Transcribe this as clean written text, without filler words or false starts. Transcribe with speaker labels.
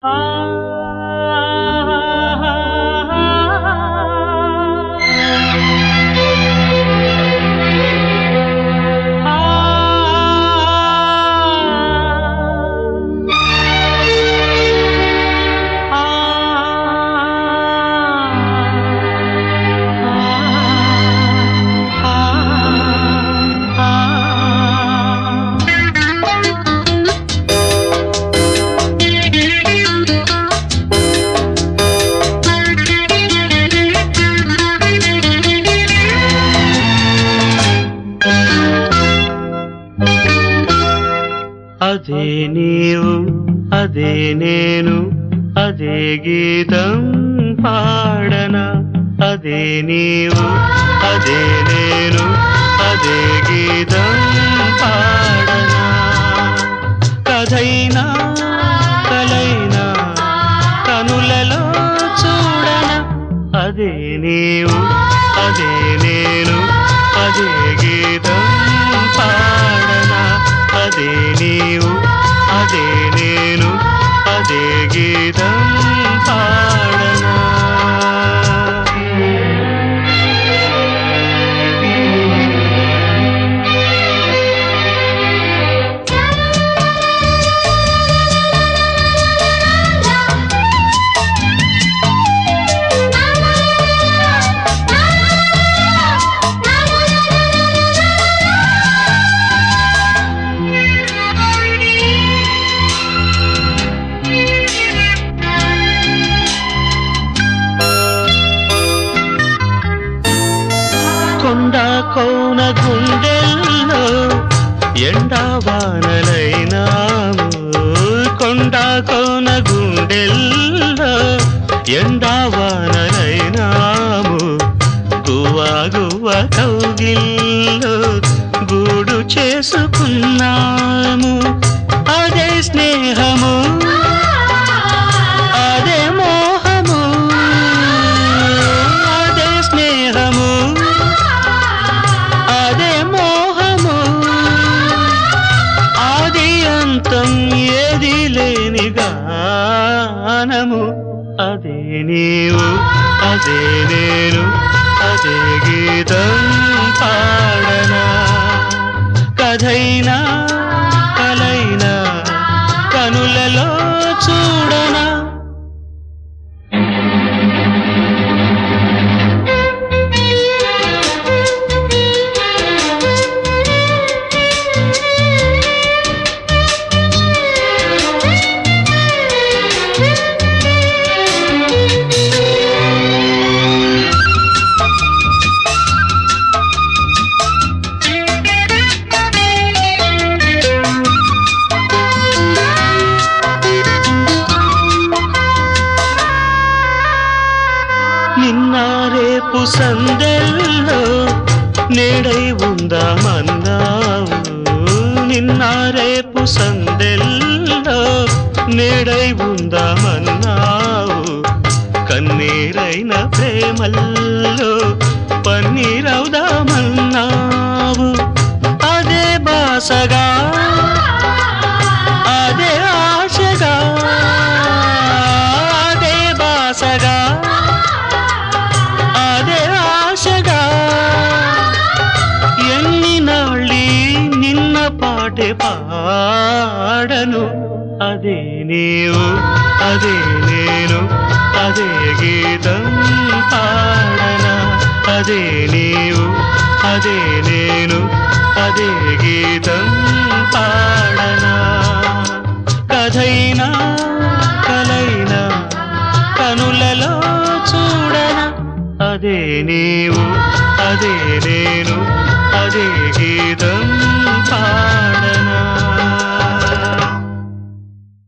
Speaker 1: అదే నీవు అదే నేను అదే గీతం పాడనా అదే నీవు అదే నేను అదే గీతం పాడనా కథైనా కలైనా కనులలో చూడనా అదే నీవు అదే నేను అదే గీతం పాడనా అదే నీవు అదే నేను అదే గీతం పాడనా కొండ కోన గుండెల్లో ఎండావానలైనాము కొండ కోన గుండెల్లో ఎండావానలైనాము గువ్వా గువ్వ కౌగిల్లో గూడు చేసుకున్నాము అదే స్నేహము అదే మోహము అదే స్నేహము అదే మోహము ఆది అంతం ఏది లేని గానము అదే నీవు అదే నేను అదే గీతం పాడనా కథైనా కలైనా కనులలో చూడనా నిన్న రేపు సందెల్లో నేడై ఉందామన్నావు నిన్న రేపు సందెల్లో నేడై ఉందామన్నావు కన్నీరైన ప్రేమల్లో పన్నీరవుదామన్నావు అదే బాసగా అదే ఆశగా అదే బాసగా అదే ఆశగా ఎన్ని నాళ్ళీ నిన్న పాటే పాడను అదే నీవు అదే నేను అదే గీతం పాడనా అదే నీవు అదే నేను అదే గీతం పాడనా కథైనా కలైనా కనులలో చూడనా అదే నీవు అదే నేను అదే గీతం పాడనా